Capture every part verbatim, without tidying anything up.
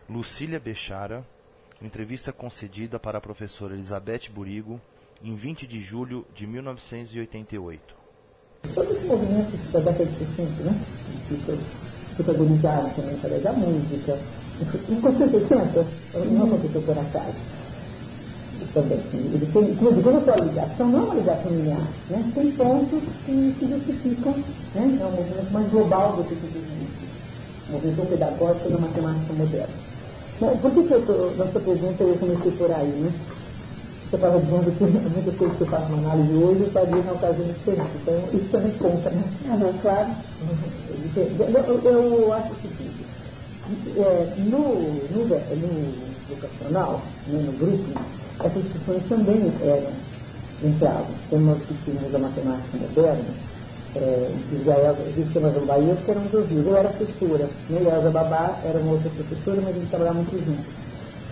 Lucília Bechara, entrevista concedida para a professora Elizabeth Burigo, em vinte de julho de mil novecentos e oitenta e oito. Todos os movimentos da década de sessenta, né? Que protagonizaram também através da música. Em conjunto sessenta, não aconteceu por acaso. Também. Ele tem, como eu digo, a sua ligação não é uma ligação linear, né? Tem pontos que se justificam, né? É um movimento mais global do que o movimento pedagógico da matemática moderna. Bom, por que, que eu tô, nossa pergunta eu comecei por aí, né? Você estava dizendo que muitas coisas que eu faço uma análise hoje eu faria na ocasião diferente. Então, isso também conta, né? Uhum, claro. Eu, eu, eu acho o seguinte, é, no, no, no vocacional, né, no grupo, essas discussões também eram, entravam. Como nós discutimos a matemática moderna, é, Israel, existe uma Bahia, que eram dos rios. Eu era professora, né, e a Elza Babá era uma outra professora, mas a gente trabalhava muito juntos.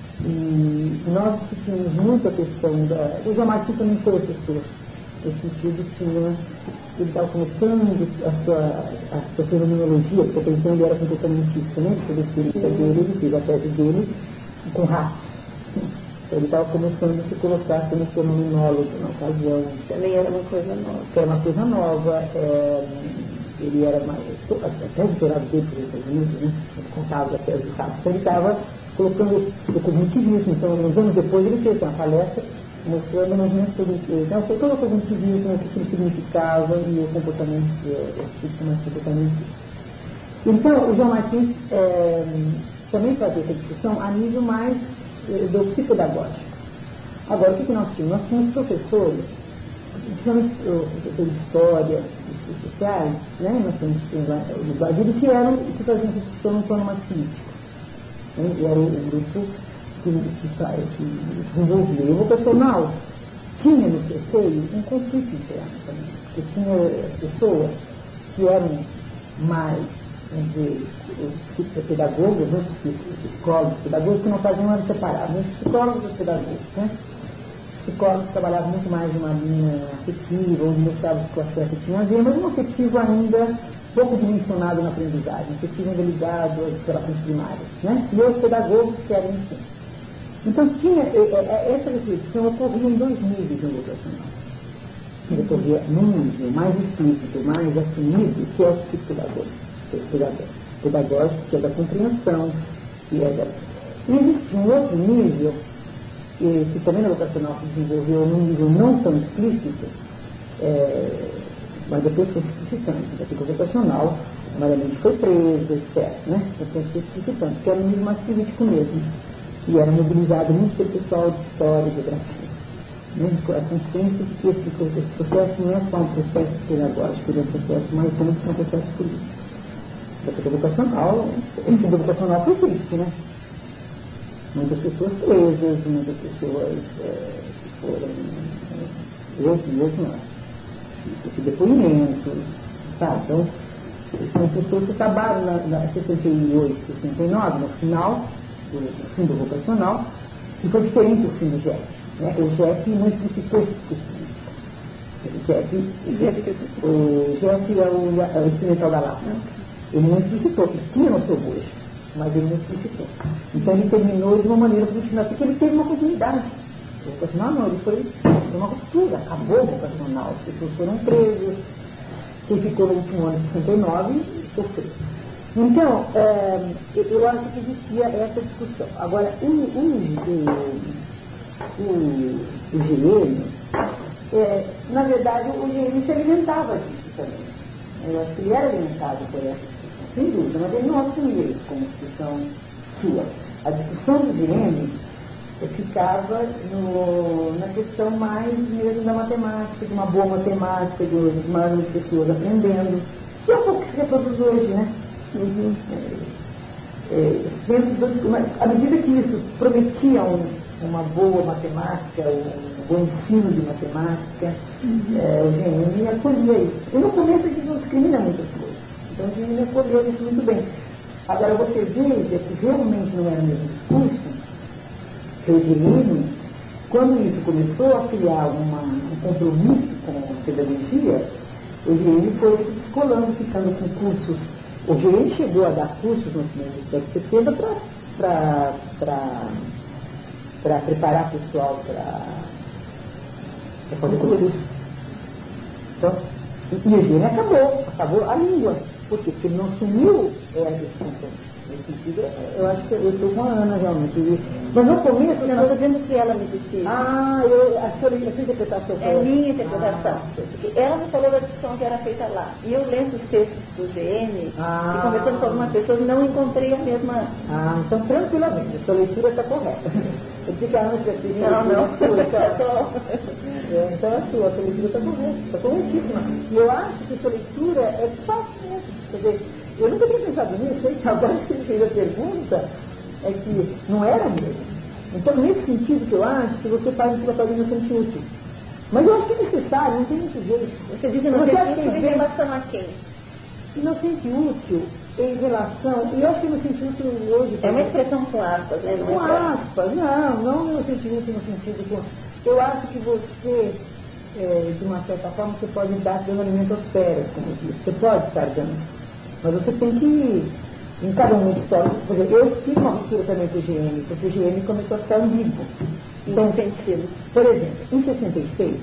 E nós discutimos muito a questão da... O João Martins também foi professor. Nesse sentido, tinha... Ele estava começando a sua, a sua fenomenologia, porque até então ele era comportamentista, né? Ele fez a experiência dele, ele fez a tese dele com rato. Ele estava começando a se colocar como fenomenólogo na ocasião. Também era uma coisa nova. Que era uma coisa nova. É, ele era mais... Até o doutorado dele, por exemplo, né? Ele contava a tese do rato. Então ele estava colocando o cognitivismo. Então, uns anos depois, ele fez uma palestra mostrando o movimento cognitivo. Então, foi todo o cognitivismo, o que ele significava e o comportamento, o sistema de comportamento. Então, o João Martins é, também fazia essa discussão a nível mais do psicopedagógico. Agora, o que, que nós tínhamos? Nós tínhamos professores, principalmente professores de história, de sociais, né? Nós tínhamos o Basílio, que eram, que faziam essa discussão no plano mais crítico. E era o grupo que, que, que desenvolvia. E o vocacional tinha no seu seio um conflito interno também. Porque tinha pessoas que eram mais, vamos dizer, pedagogos, né? Psicólogos, pedagogos que não faziam nada separado, né? Psicólogos e pedagogos, né? Psicólogos trabalhavam muito mais de uma linha afetiva, onde mostravam que o afeto tinha a ver, mas um afetivo ainda pouco dimensionado na aprendizagem, um afetivo ainda ligado às relações primárias, né? E os pedagogos que eram assim. Então, tinha, essa reflexão ocorria em dois níveis no vocacional. Ocorria num nível mais explícito, mais assumido, que é o psicopedagógico, pedagógico, que é da compreensão, que é da... E existe um outro nível, que, que também no vocacional se desenvolveu num nível não tão explícito, é, mas depois foi se explicitando. O vocacional, normalmente foi preso, etcétera. Né? Depois foi se explicitando, que era um nível mais político mesmo. E era mobilizado muito pelo pessoal de história e geografia. Né? A consciência de que esse, esse processo não é só um processo pedagógico, ele é um processo mais amplo que um processo político. Porque o vocacional, esse vocacional foi triste, né? Muitas pessoas presas, muitas pessoas é, que foram, hoje e hoje não, esse depoimento, tá? Então, são pessoas que acabaram na, na sessenta e oito, sessenta e nove, no final, do, do fim do vocacional, que foi diferente do fim do G E F. Né? O G E F não explicitou esse discurso. O G E F, o G E F é o, é o experimental da Lapa. Ele não explicitou, ele tinha no seu gosto, mas ele não explicitou. Então ele terminou de uma maneira profissional, porque ele teve uma continuidade. O vocacional não, ele foi uma ruptura, acabou o vocacional, as pessoas foram presas, quem ficou no último ano de sessenta e nove sofreu. Então, é, eu acho que existia essa discussão. Agora, o, o, o, o, o Gênio, é, na verdade, o Gênio se alimentava disso também. Eu acho que ele era alimentado por essa discussão, sem dúvida, mas ele não assumia isso como discussão sua. A discussão do Gênio ficava no, na questão mais mesmo da matemática, de uma boa matemática, de hoje, de mais pessoas aprendendo, que é um pouco que se reproduz hoje, né? Uhum. É, é, do, à medida que isso prometia um, uma boa matemática, um bom ensino de matemática, uhum. é, o Gênio acolhia isso. E no começo a gente não discrimina muitas coisas, então o Gênio acolheu isso muito bem. Agora você veja que realmente não era o mesmo discurso, que o Gênio, quando isso começou a criar uma, um compromisso com a pedagogia, o Gênio foi se descolando, ficando com cursos. O Gênio chegou a dar cursos no final dos anos setenta para para preparar o pessoal para fazer concurso. Então, e a higiene acabou, acabou a língua. Por quê? Porque ele não assumiu é, a disfunção. Nesse sentido, eu acho que eu estou com a Ana realmente. E, mas no começo. Eu não estou dizendo que ela me disse. Ah, eu, a sua interpretação foi. É minha interpretação. Ah, porque ela me falou da discussão que era feita lá. E eu lendo os textos do G M ah, e conversando com algumas pessoas, não encontrei a mesma. Ah, então tranquilamente, a sua leitura está correta. Eu disse que a Ana tinha sido. Não, não. A sua, então, é, então a sua, a sua leitura está correta, está corretíssima. E eu acho que a sua leitura é fácil mesmo. Quer dizer, eu nunca tinha pensado nisso, hein? Agora que você fez a pergunta, é que não era mesmo. Então, nesse sentido que eu acho que você faz o que está fazendo inocente útil. Mas eu acho que é necessário, não tem muito jeito. Você diz inocente útil em relação a quem? Inocente útil em relação... E eu acho que inocente útil hoje... É uma expressão com aspas, né? Não com é aspas, não, não inocente útil no sentido... Com, eu acho que você, é, de uma certa forma, você pode dar dando alimento aos feras, como eu disse. Você pode estar dando. Mas você tem que... Em cada um dos histórico, por exemplo, eu fiz uma ruptura também com o G M, porque o G M começou a ficar ambíguo. Então, sentido. Por exemplo, em sessenta e seis,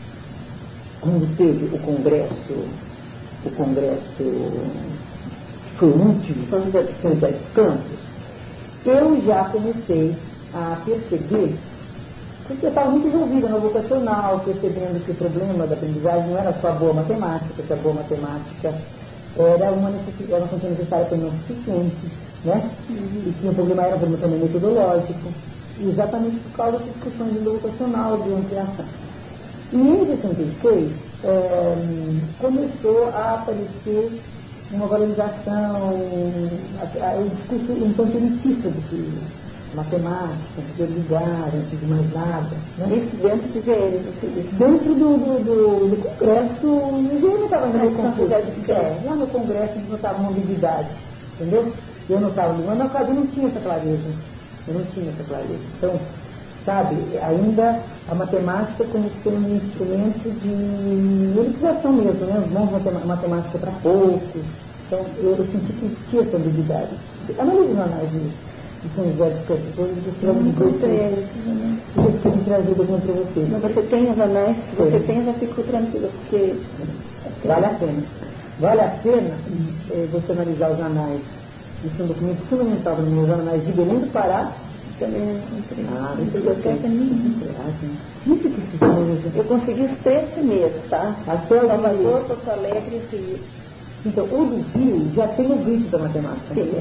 quando teve o Congresso, o Congresso, foi o último, São José dos Campos, eu já comecei a perceber, porque eu estava muito envolvida no vocacional, percebendo que o problema da aprendizagem não era só a boa matemática, porque a boa matemática era uma necessidade, era uma função necessária para não suficiente, né? Uhum. E que o problema era um problema também metodológico, exatamente por causa das discussões de vocacional, de ampliação. E em sessenta e seis, é, começou a aparecer uma valorização, um discurso um tanto elitista do que matemática, prioridade, antes de mais nada. Né? Isso dentro do G M, dentro do, do, do, do Congresso, o G M estava no Congresso, é, lá no Congresso a gente notava uma ambiguidade, entendeu? Eu não estava ligando, mas eu não tinha essa clareza, eu não tinha essa clareza. Então, sabe, ainda a matemática como sendo um instrumento de elitização mesmo, né? Os bons matemática para poucos. Então, eu, eu senti que existia essa ambiguidade. Analise o análise de São José dos Campos, hoje eu tiramos de grupo. Eu tenho trazido alguma para você. Mas você tem os anéis, se você tem, eu já fico tranquila, porque... Vale a pena. Vale a pena é, você analisar os anais. Isso é um documento fundamental para mim, os anais de Belém do Pará. Também entrei. Ah, não pegou certo nenhum. Isso que se Eu consegui os três primeiros, tá? Até o Salvador, Porto Alegre e Rio. Então, o do Rio já tem o grito da matemática. Sim.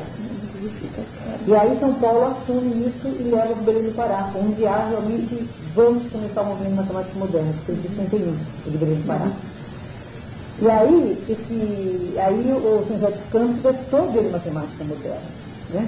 E aí São Paulo assume isso e leva para o Belém do Pará, onde há realmente, vamos começar o movimento de matemática moderna, que foi em sessenta e um, de Belém do Pará. E aí, esse, aí o São José dos Campos gostou dele matemática moderna. Né?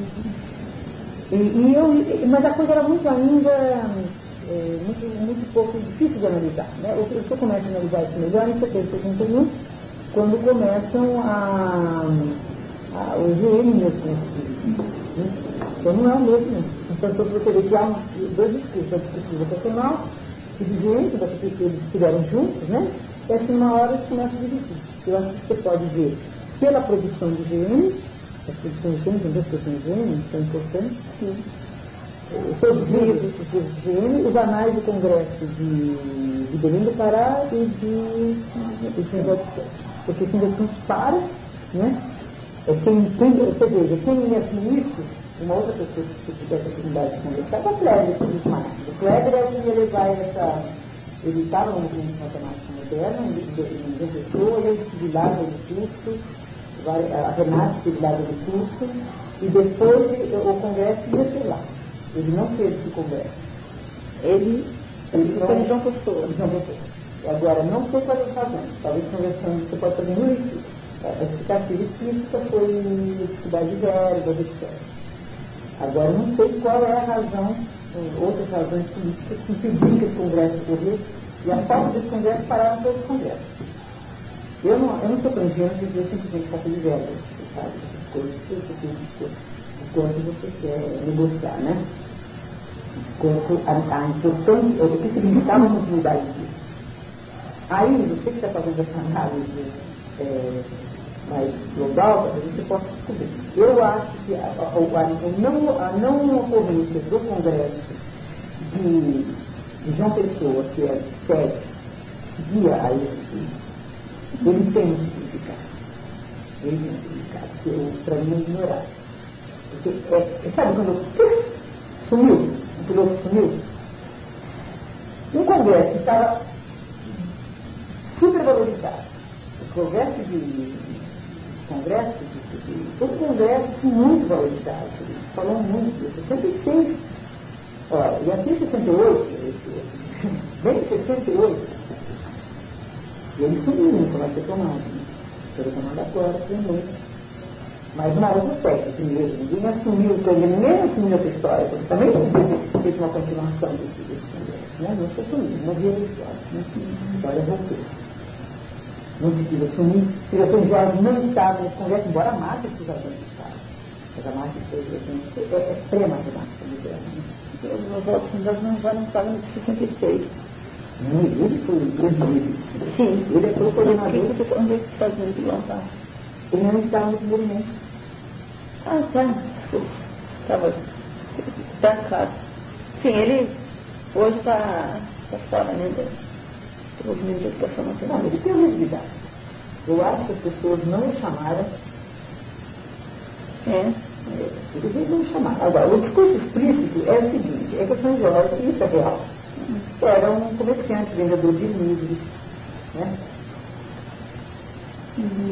E, e eu, mas a coisa era muito ainda, é, muito, muito pouco difícil de analisar. Né? Eu, eu começo a analisar isso melhor em setenta e sessenta e um, quando começam a, a, o G M mesmo. Né? Então não é o mesmo. Então, você vê que há dois discursos, a discurso vocacional e de G M, que eles estiveram juntos, né? E assim, uma hora eles começam a dividir. Eu acho que você pode ver pela produção do G M, as produções de G M, tem duas produções de G M, são importantes, sim. Todos os livros do G M, os anais do Congresso de, de Belém do Pará e de São José dos Campos. Porque São José dos Campos para, né? É quem, quem, você veja, quem me assumiu isso, uma outra pessoa que tiver essa oportunidade de conversar, é o Kleber, o Kleber é o que ia levar essa. Ele estava no movimento de matemática moderna, em João Pessoa, ele esteve lá no curso, a Renata esteve lá no curso, e depois o Congresso ia ser lá. Ele não fez esse Congresso. Ele, ele foi em João Pessoa. João Pessoa. Agora, não sei quais as razões. Talvez conversando, você pode fazer isso. A explicativa física foi dificuldade de verbas, etcétera. Agora, não sei qual é a razão, outras razões políticas que impediram que esse Congresso ocorresse, e a falta desse Congresso pararam todos os Congressos. Eu não, eu não sou plantando de dizer simplesmente falta de verbas, sabe? Essas coisas, o quanto você quer negociar, né? Quanto a, a importância, o que significava a continuidade disso. Aí, você que está fazendo essa análise é, mais global, para que você possa descobrir. Eu acho que a, a, a, não, a não ocorrência do Congresso de, de João Pessoa, que é sede, guia a esse, ele tem um significado. Ele tem um significado, que eu, para mim, é ignorar. Porque, é, sabe quando sumiu, o piloto sumiu? Um Congresso que estava supervalorizado. O Congresso de Congresso, de, de, todo Congresso muito valorizado. Falou muito, sessenta e seis. Olha, e até sessenta e oito, bem sessenta e oito, e ele sumiu, não vai ser tomado. Né? Foi tomado agora, também. Mas uma outra aspecto, primeiro, ninguém assumiu, ele nem assumiu essa história, porque também não fez uma continuação desse, desse Congresso. Né? Não se assumiu, não havia história, né? A história voltou. Não se quis assumir, o diretor Jorge não estava nesse Congresso, embora a Márcia fosse estava. Mas a Márcia foi é, é pré-matemática, literalmente. Os votos nós não já não estavam em sessenta e seis. Não, ele foi o presidente. Sim, ele foi o coordenador. Onde é que está vindo lá? Ele não estava no movimento. Ah, tá. Estava. Está claro. Sim, ele hoje está tá fora, né? Do movimento de educação nacional. Não, ele tem visibilidade. Eu acho que as pessoas não o chamaram. É. Eles não chamaram. Agora, o discurso explícito é o seguinte, é que o São Jorge, isso é real, era um comerciante, vendedor de livros, né? Uhum.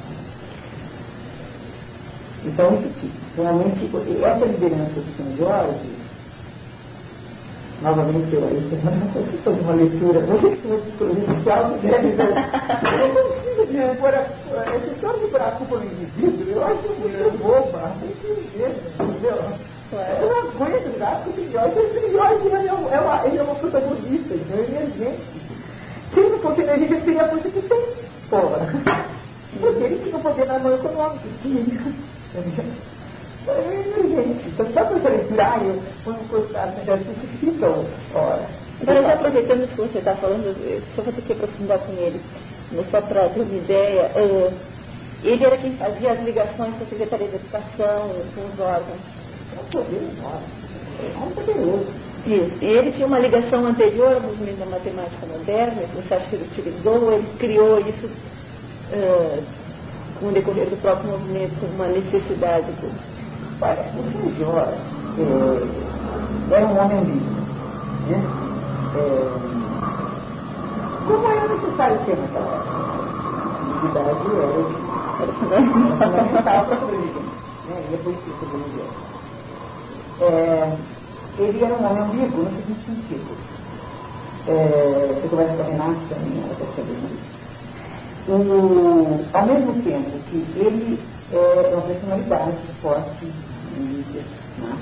Então, realmente, essa liderança do São Jorge, novamente, eu você faz uma leitura, você que foi psicologia social, você deve ver, eu não consigo dizer, por essa história de buraco culpa no indivíduo, eu acho muito boba, entendeu? Eu não aguento de dar com o Jorge, esse Jorge ele é, uma, ele é uma protagonista, entendeu? Ele é gente. Se ele não fosse energia, ele teria a força que tem, porra. Porque ele tinha o poder na mão econômica, tinha. Gente, então só para você leitura, eu quando cortar, já justifica, ora. Agora, já aproveitando isso que você está falando, só vou ter que aprofundar com ele, mas só para ter uma ideia, é, ele era quem fazia as ligações com a Secretaria de Educação, com os órgãos. É um poder enorme, é um poderoso. Isso, e ele tinha uma ligação anterior ao movimento da matemática moderna, que você acha que ele utilizou, ele criou isso uh, com o decorrer do próprio movimento, como uma necessidade do... Olha, o São Jorge é, era um homem ambíguo, né? É, como era necessário ser naquela época? A ambiguidade era fundamental para a sobrevivência, né? E é por isso que ele sobreviveu. É, ele era um homem ambíguo no seguinte sentido. É, você conversa com a Renata também, ela percebe isso. O, ao mesmo tempo que ele é uma personalidade forte, mídia, né?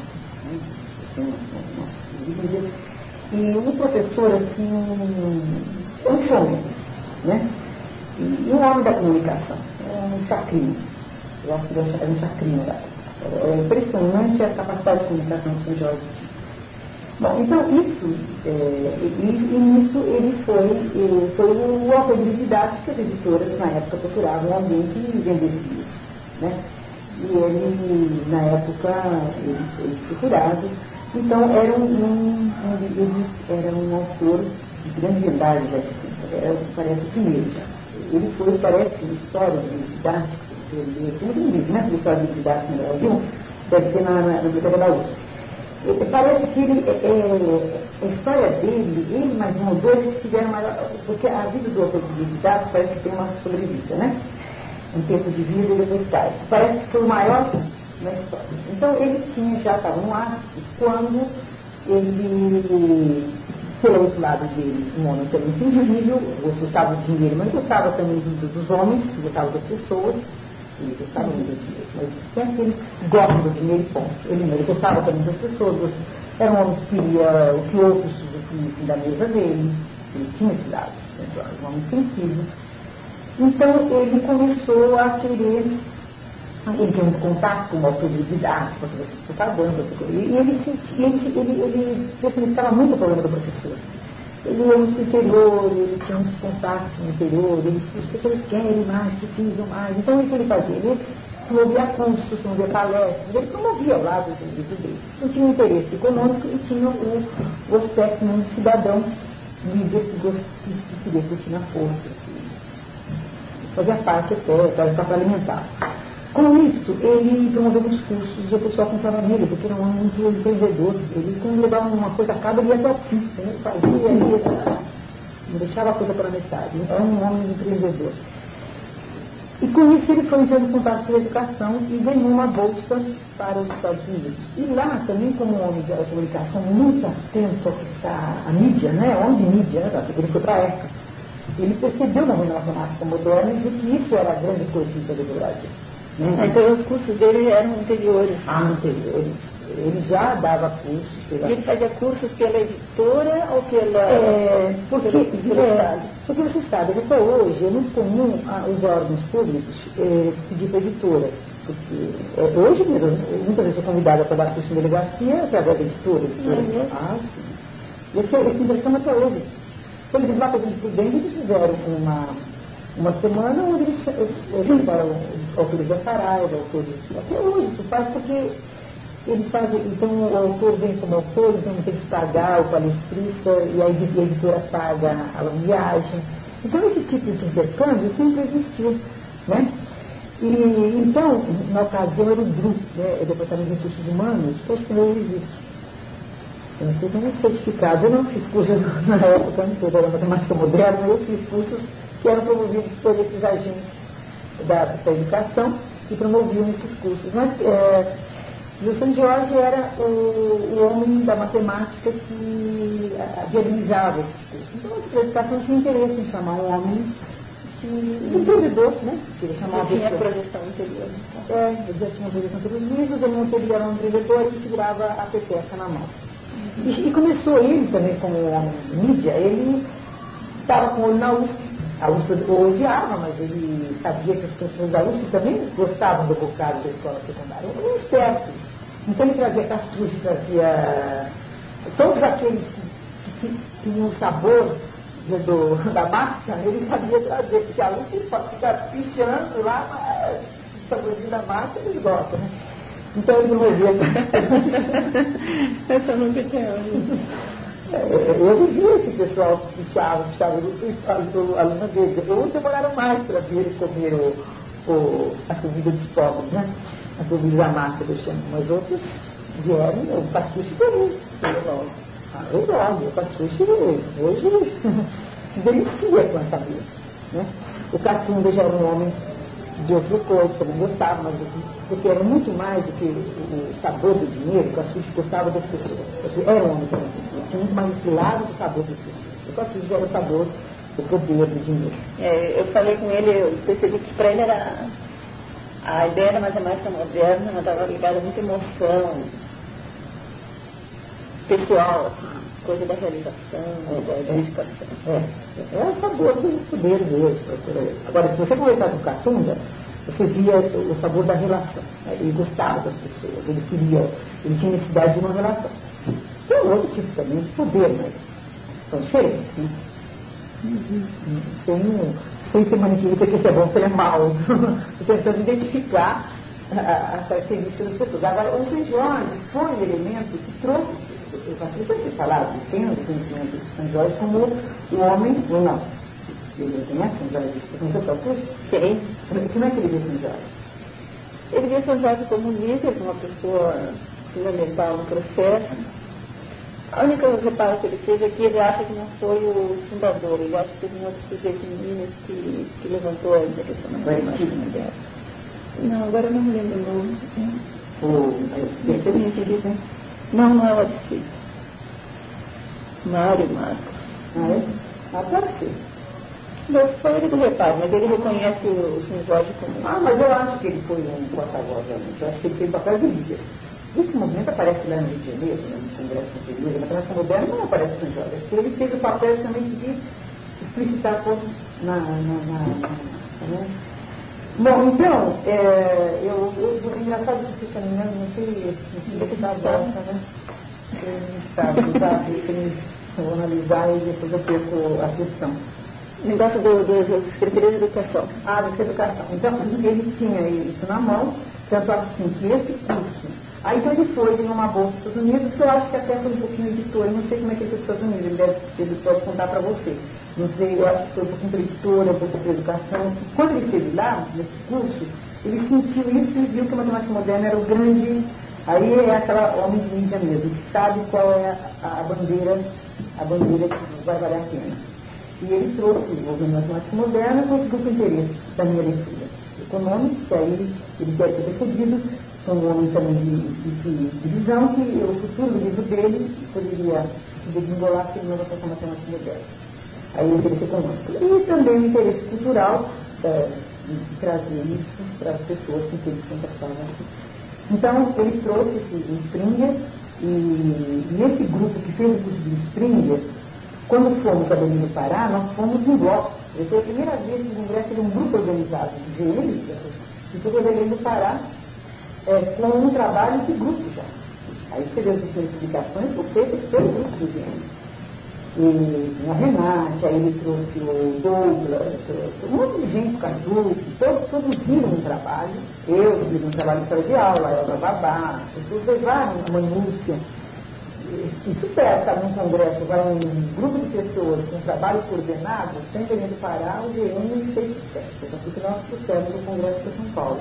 E um professor assim, um showman, né? E um homem da comunicação, é um chacrinho. Eu acho que ele era um chacrinho lá. É impressionante a capacidade de comunicação do São Jorge. Bom, então isso, é, e, e nisso ele foi, ele foi o autor de didática que as editoras na época procuravam alguém que vendesse livros, né? E ele, na época, ele foi procurado. Então era um, um, um, ele era um autor de grande idade, já era, parece o primeiro já. Ele foi, parece, história de didática, tem um livro, né? História de didática no Brasil, deve ser na, na, na Biblioteca da U S P. Parece que ele, é, a história dele, ele mais um ou dois que tiveram maior, porque a vida do autor de didática parece que tem uma sobrevida, né? Um tempo de vida e depois cai. Parece que foi o maior na história. Então ele tinha, já estava no ar, quando ele, pelo outro lado dele, um homem também sensível, gostava do dinheiro, mas gostava também dos, dos homens, gostava das pessoas. Ele gostava muito do dinheiro, mas sempre ele gosta do dinheiro e ponto. Ele, ele gostava também das pessoas, era um homem que queria o que outros usufruíssem da mesa dele, ele tinha esse lado, né? Um homem sensível. Então ele começou a querer, ele tinha um contato com o autor de didática, com a propaganda, e ele, ele, ele, ele personificava muito o problema do professor. ele ia muito no interior, ele tinha muitos contatos no interior, ele, as pessoas querem mais, precisam mais. Então, o que ele fazia? Ele promovia cursos, promovia palestras, ele promovia ao lado do livro dele. Não tinha um interesse econômico e tinha o, o aspecto de cidadão livre que queria curtir na força, que fazia parte até para alimentar. Com isso, ele promoveu muitos cursos e o pessoal comprava nele, porque era um homem muito empreendedor. Ele, quando levava uma coisa a cabo, ele ia até o fim. Ele fazia, ele ia, não deixava a coisa pela metade. Era um homem empreendedor. E com isso ele foi entrando em contato com a educação e ganhou uma bolsa para os Estados Unidos. E lá, também como um homem de comunicação muito atento ao que está a mídia, né? Onde mídia, né? Ele foi para a ECA. Ele percebeu na matemática moderna e viu que isso era a grande coisa do Brasil. Né? Então os cursos dele eram anteriores. Ah, anteriores. Ele já dava cursos. Pela... E ele fazia cursos pela editora ou pela... É, porque, pelo, pelo é, porque você sabe, até hoje é muito comum ah, os órgãos públicos é, pedir para a editora. Porque é, hoje mesmo, muitas vezes sou convidada para dar curso em delegacia através da editora. editora. Uhum. Ah, sim. Esse, esse interesse até hoje. Por exemplo, lá para o Prudente, eles fizeram uma... uma semana onde eles, eles levaram autores da Saraiva, autores... Até hoje isso faz porque eles fazem... Então o autor vem como autor, então tem que pagar o palestrista e a editora paga a viagem. Então esse tipo de intercâmbio sempre existiu, né? E então, na ocasião era o D R U, né? O Departamento de Recursos Humanos, que acho que não existe. Eu não sei como certificado, eu não fiz cursos na época, não foi da matemática moderna, eu fiz cursos que eram promovidos por esses agentes da, da educação e promoviam esses cursos. Mas é, o San Jorge era o, o homem da matemática que a, viabilizava esses cursos. Então a educação tinha interesse em chamar um homem que, um empreendedor, né? Que ele chamava tinha projeção anterior. Então. É, ele já tinha projeção pelos livros, ele não teria um empreendedor e segurava a peteca na mão. Uhum. E, e começou ele também como homem de mídia, ele estava com o olho na U S P. A U S P o odiava, mas ele sabia que as pessoas da U S P também gostavam do bocado da escola secundária. Ele era esperto. Então ele trazia castrucho, trazia todos aqueles que, que, que tinham o sabor do, da massa, ele sabia trazer, porque a U S P fica pichando lá, mas o saborzinho da massa eles gostam, né? Então ele promovia. Essa nunca tinha ouvido. Eu via esse pessoal que pichava, pichava o aluno dele. Depois demoraram mais para vir e comer o, o, a comida dos pobres, né? A comida da massa, eu chamo. Mas outros vieram, o Pastucci também. Ah, eu gosto, o Pastucci hoje se delicia com essa mesa, né? O Catunda já era um homem de outra coisa, também gostava, mas porque era muito mais do que o sabor do dinheiro, o Castucci gostava das pessoas. Era um homem também. Tinha muito mais esse lado do sabor das pessoas. O Castucci era o sabor do poder do dinheiro. É, eu falei com ele, eu percebi que para ele era a ideia da matemática moderna estava ligada a muita emoção pessoal, assim, coisa da realização, é, da dedicação. É, é o sabor do poder mesmo. Agora, se você conversar com o Catunda, você via o sabor da relação. Né? Ele gostava das pessoas, ele queria, ele tinha necessidade de uma relação. Tem outro tipo também de poder, mas são diferentes, né? Uhum. Sem, sem ser maniqueísta que isso é bom, que ele é mau. Estou tentando identificar as características das pessoas. Agora, o San Jorge foi um elemento que trouxe, eu já sei falar, tem o conhecimento de San Jorge como o homem, ou não. Ele conhece San Jorge? Você conheceu o Capucci? Sim. Como é que ele vê San Jorge? Ele vê San Jorge como um líder, como uma pessoa fundamental no processo. A única reparo que ele fez é que ele acha que não foi o fundador, ele acha que teve um outro sujeito em Minas que, que levantou essa questão da matemática moderna. Não, agora eu não me lembro o nome. O Adicito, né? Não, não é o Adicito. Mário Marcos. Ah, é? Ah, pode ser. Não foi ele do reparo, mas ele reconhece o San Jorge como... Ah, mas eu acho que ele foi um porta-voz, realmente. Eu acho que ele fez papel de líder. Nesse momento aparece lá no Rio de Janeiro, no Congresso Anterior, na matemática moderna não aparece San Jorge. Acho que ele fez o papel também de explicitar coisas na... na, na, na né? Bom, então, é, eu, eu, é engraçado que você também não sei, não sei que está volta, né? Estado da Eu vou analisar e depois eu perco a questão. O negócio do, do, do Secretaria de Educação. Ah, da Educação. Então, ele tinha isso na mão, tanto assim que esse curso. Aí então ele foi, ganhou uma bolsa nos Estados Unidos, que eu acho que até foi um pouquinho editora, eu não sei como é que ele foi para os Estados Unidos, ele deve, ele pode contar para você. Não sei, eu acho que foi um pouquinho para editora, um pouco para educação. Quando ele esteve lá, nesse curso, ele sentiu isso e viu que a matemática moderna era o grande. Aí é aquela homem de mídia mesmo, que sabe qual é a, a bandeira, a bandeira que vai valer a pena. E ele trouxe o movimento matemática moderna com esse grupo de interesse da minha leitura econômica, que aí ele quer ser percebido, são um homem também de, de, de visão, que o futuro do livro dele poderia se desenrolar se ele não fosse a matemática moderna. Aí o interesse econômico. E também o interesse cultural, é, de trazer isso para as pessoas com quem eles conversavam aqui. Então, ele trouxe esse Springer, e nesse grupo que fez o curso de Springer, quando fomos a Belém do Pará, nós fomos em bloco. Foi a primeira vez que o Congresso era um grupo organizado de eles, e foi a Belém do Pará, é, com um trabalho de grupo já. Aí você vê as explicações por feitas pelo grupo do G M. E a Renate, aí ele trouxe o Douglas, um monte de gente, o Cadu, todos produziram um trabalho. Eu fiz um trabalho de sala de aula, a Elba Babá, pessoas levaram a Manúcia. E se peça num congresso, vai um grupo de pessoas com um trabalho coordenado, sem Belém do Pará, o G M fez sucesso. Então, foi o que nós trouxemos no Congresso de São Paulo.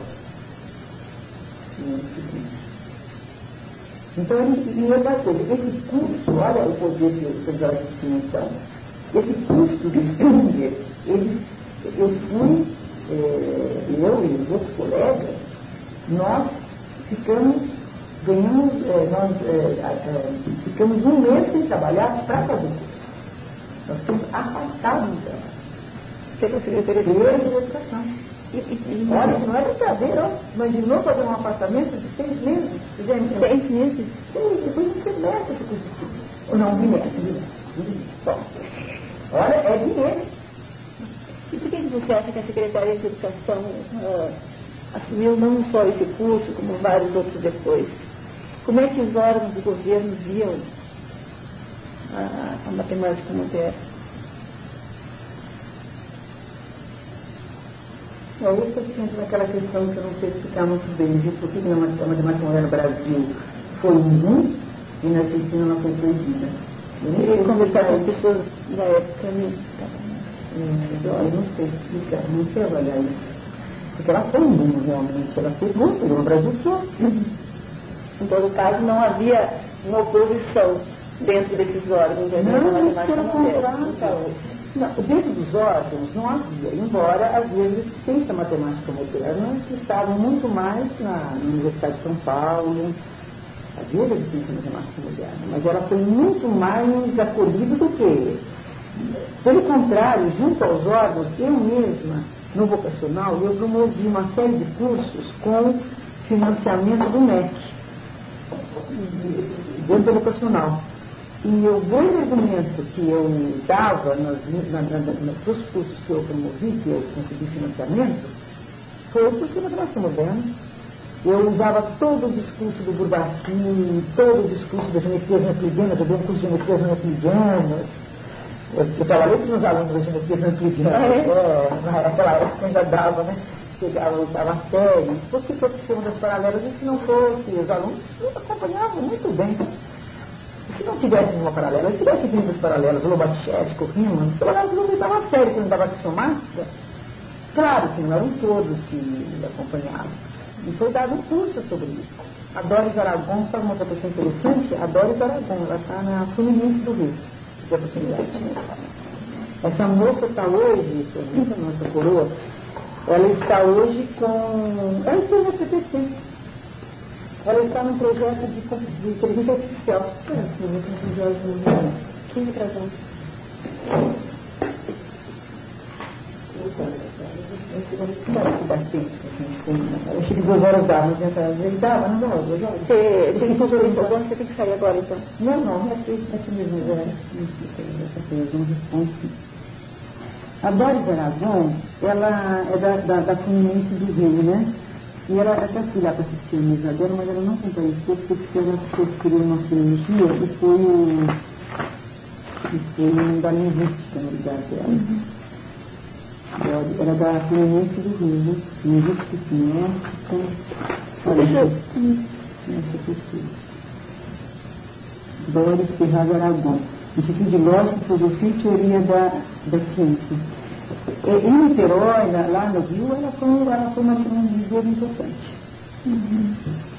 Então, ele, e outra coisa, esse curso, olha o poder que eu já disse então, esse curso de Springer, ele, eu fui, é, eu e os outros colegas, nós ficamos, ganhamos, é, nós é, é, ficamos um mês sem trabalhar para fazer o curso. Nós ficamos afastados do trabalho. Você conseguiu ter de educação. E, e, olha, não é brincadeira, ó. Imaginou fazer um apartamento de seis meses? Gente, seis meses? Sim, depois de um semestre. Ou não, um bimestre, bimestre. Bom, olha, é dinheiro. E por que você acha que a Secretaria de Educação uh, assumiu não só esse curso, como vários outros depois? Como é que os órgãos do governo viam a, a matemática moderna? É isso que eu fico naquela questão que eu não sei explicar muito bem, viu? Por que a matemática moderna no Brasil foi um e na Argentina ela foi proibida? Eu queria conversar com pessoas da época, né? Eu não sei explicar, não sei avaliar isso. Porque ela foi um realmente, ela fez muito no Brasil todo. Em todo caso, não havia uma oposição dentro desses órgãos. Não, não, pelo contrário. Não, dentro dos órgãos não havia, embora às vezes a existência matemática moderna que estavam muito mais na Universidade de São Paulo, havia a existência matemática moderna, mas ela foi muito mais acolhida do que. Pelo contrário, junto aos órgãos, eu mesma, no vocacional, eu promovi uma série de cursos com financiamento do M E C, dentro do vocacional. E o grande argumento que eu dava nos, na, na, na, nos cursos que eu promovi, que eu consegui financiamento, foi o curso de matemática moderna. Eu usava todo o discurso do Bourbaki, todo o discurso das geometrias euclidianas, eu dei um curso de geometrias euclidianas. Eu, eu trabalhei com os alunos das geometrias euclidianas, é, naquela época eu ainda dava, né? Chegava, eu dava série, porque fosse uma das paralelas, e se não fosse, os alunos acompanhavam muito bem. Se não tivesse uma paralela, se tivesse vindo as paralelas, o Lobachevsky, o Riemann, pelo menos não me dava a série, que não dava axiomática. Claro que não eram todos que me acompanhavam. E foi dado um curso sobre isso. A Doris Aragon, sabe uma outra pessoa interessante? A Doris Aragon, ela está na Fluminense do Rio, de oportunidade. Essa moça está hoje, essa nossa coroa, ela está hoje com. Ela está no C P C. Ela está num projeto de, de inteligência artificial. Quem me trazou? Eu achei que duas horas dava, ele dava, não dava, duas horas. Você tem que fazer isso agora, você tem que sair agora então. Não, não, é assim mesmo, já não responde. A Doris Aragon, ela é da, da, da Fluminense do Rio, né? E ela até fui lá para assistir a mesa dela, mas ela não compareceu porque ela queria uma cirurgia e foi o, ele não da linguística, na verdade, dela. Era da Fluminense do Rio, né? Linguística cinética. Olha, essa pessoa. Doris Ferraz Aragão. Instituto de Lógica, Filosofia e Teoria da, da Ciência. E, em Niterói, lá no Rio, ela foi, ela foi uma, um líder importante. Uhum.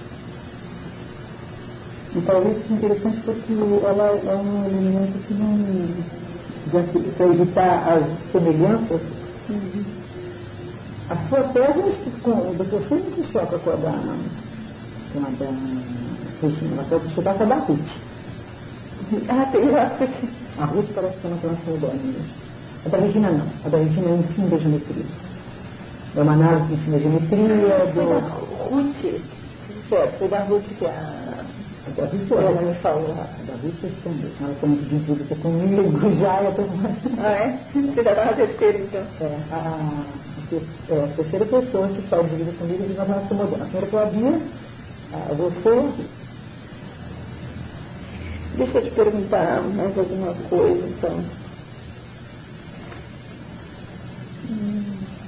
E talvez seja interessante porque ela é um elemento que não, para evitar as semelhanças, uhum. A sua tese, com o doutor Silvio se choca com a da, com a da Regina, ela pode chocar com a da Ruth. Ah, tem a Ruth. A Ruth parece que é uma transformadora. A da Regina não, a da Regina é o ensino da geometria. É uma análise do ensino da geometria. Foi da Ruth, certo, foi da Ruth que a... A da Ruth, ela me falou, a da Ruth também. Ela tem muito de dúvida comigo, já eu estou mais. Ah, é? Você já estava na terceira, então? É, a, a, a terceira pessoa que está dúvida comigo de uma relação moderna. A primeira que eu havia, você. Deixa eu te perguntar mais alguma coisa, então. Hum.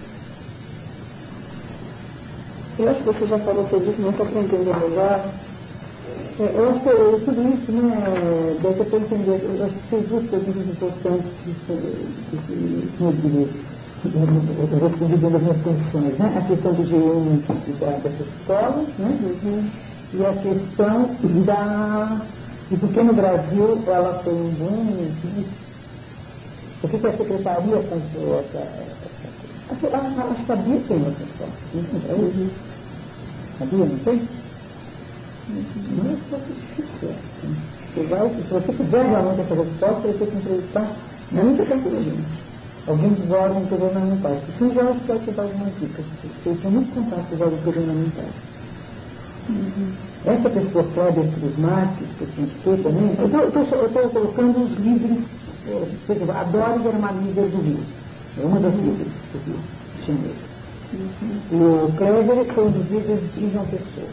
Eu acho que você já falou sobre isso, mas só para entender melhor. Eu acho que tudo isso, né, deve ter para entender, eu acho que fez duas perguntas importantes que eu respondi dentro das minhas condições, né? A questão do G um dessas escolas, né? Uhum. E a questão da... E porque no Brasil ela foi um boom, por que a secretaria comprou essa... Acho que a Bia tem essa escola, uhum. Sabia, não tem? Não é só difícil. Você vai, se você quiser realmente essa resposta, você tem que entrevistar muita gente. Alguém dos órgãos governamentais. Isso já vai te dar algumas dicas. Eu tenho muito contato com os órgãos governamentais. Uhum. Essa pessoa, Cláudia Cruz Marques, que eu tinha que ter também, eu estou colocando os líderes, por exemplo, a Doris era uma líder do Rio. É uma das líderes do Rio, chinesa. Uhum. E o Clever foi um dos líderes de João Pessoa.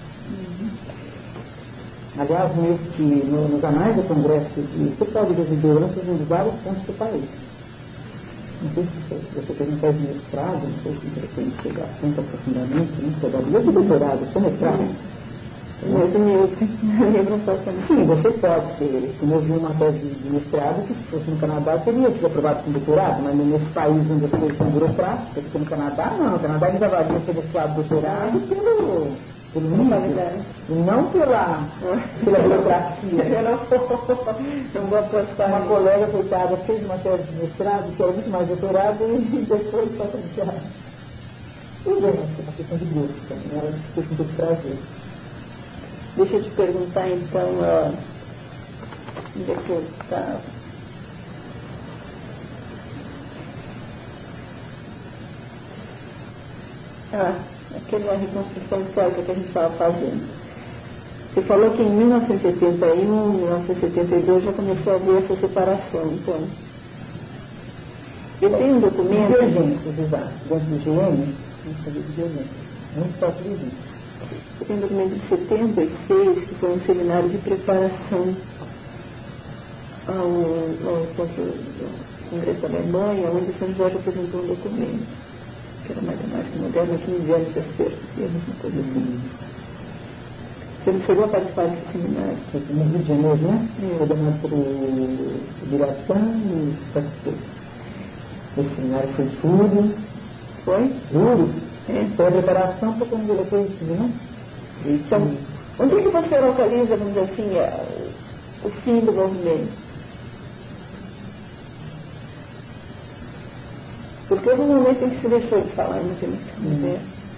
Aliás, neste, no, nos anais do Congresso de Secretaria das Lideranças em vários pontos do país. Não sei se você tem um tese de mestrado, não sei se você tem que chegar tanto aprofundamento, não sei, eu de doutorado, sou mestrado. Mas o meu, sim, você pode ter, como eu vi uma tese de mestrado, que se fosse no Canadá, teria sido aprovado com doutorado, mas nesse país onde as coisas são burocráticas, como no Canadá, não, no Canadá eles avaliam ser mestrado doutorado pelo... pelo nível, e não pela, pela burocracia. Uma colega, coitada, fez uma tese de mestrado, que era muito mais doutorado, e depois só para encerrar. Tudo bem, uma questão de gosto também, ela fez com todo prazer. Deixa eu te perguntar, então, uh, onde é que eu estava? Ah, aquela reconstrução histórica que a gente estava fazendo. Você falou que em mil novecentos e setenta e um, mil novecentos e setenta e dois já começou a haver essa separação, então. Eu tenho um documento... Divergências, exato. Dentro do G M, não sabia de divergências. Muito fácil de ver. Eu tenho um documento de setenta e seis, que foi um seminário de preparação ao, ao Congresso da Alemanha, onde São Jorge apresentou um documento, que era matemática moderna, quinze das terças, uma coisa assim. Você não chegou a participar desse seminário? Foi no Rio de Janeiro, né? Coordenado pelo Biratã e participei. Esse seminário foi duro. Foi? Duro? É. Foi a preparação para quando ele foi isso, né? Então, onde é que você localiza, vamos dizer assim, o fim do movimento? Porque houve um momento em que se deixou de falar, não tem muito dizer.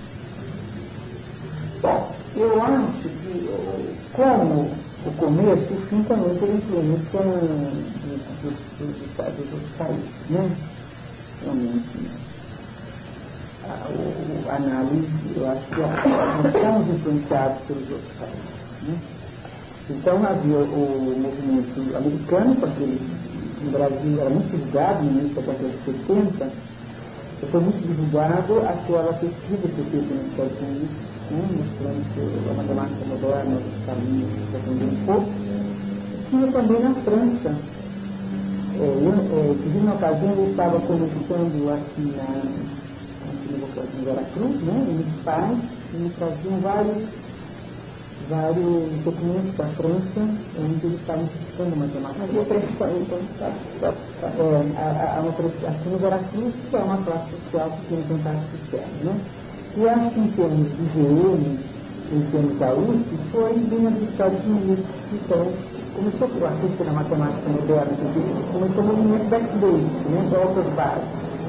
Bom, eu acho que, como o começo, o fim também tem influência dos, dos estados dos países, né? Realmente, a, o, a análise, eu acho que nós estamos influenciados pelos outros países, né? Então havia o movimento americano, porque no Brasil era muito divulgado, no início da década de setenta, foi muito divulgado aquela pesquisa que eu fiz nos Estados Unidos, né, mostrando que a matemática moderna, os caminhos que aprendem um pouco. Tinha também na França é, inclusive, na ocasião, eu estava começando aqui na, aqui no Veracruz, né, e meus pais me traziam vários, vários documentos da França, onde eles estavam estudando matemática. Havia pressão, então, tá, tá, tá. É, a, a, uma, aqui no Veracruz, que é uma classe social que tem contato externo, né? E acho que em termos de G M, em termos da U S P, foi bem dos Estados Unidos. Então, começou a assistir na matemática moderna, começou o movimento backbase, né? Voltas básicas.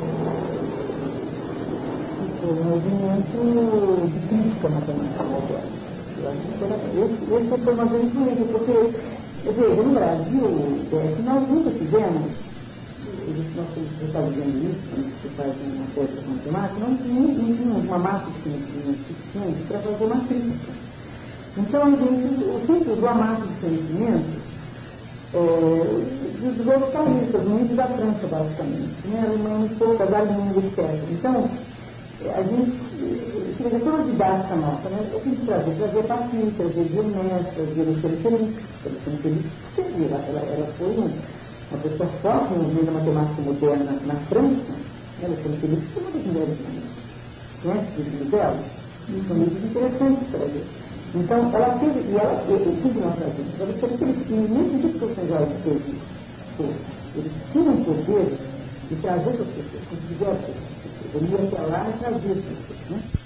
Foi um movimento de crítica à matemática moderna. Eu acho que era, esse, esse foi uma grande influência, porque, veja, no Brasil, nós nunca tivemos. Nós estamos vendo isso, quando você faz uma coisa com matemática, não tínhamos uma massa de conhecimento suficiente para fazer uma crítica. Então, a gente, o simples do massa de conhecimento é, dos outros países, muito da França, basicamente, né? Alemanha, pouca da língua, etcétera. Então, a gente, seja, toda a didática nossa, né? Eu quis trazer, trazer pacientes, trazer geometras, trazer referências, ela, ela, ela foi um. Uma pessoa forte no meio da matemática moderna na França, ela foi feliz, foi uma das mulheres né, do dela, são muito interessantes para ver. Então, ela teve, e ela, eu tive uma frase, ela teve aquele que, mesmo que as pessoas já teve, eles tinham o poder de trazer as pessoas, conseguiram as pessoas, ele ia até lá e trazia as pessoas, né?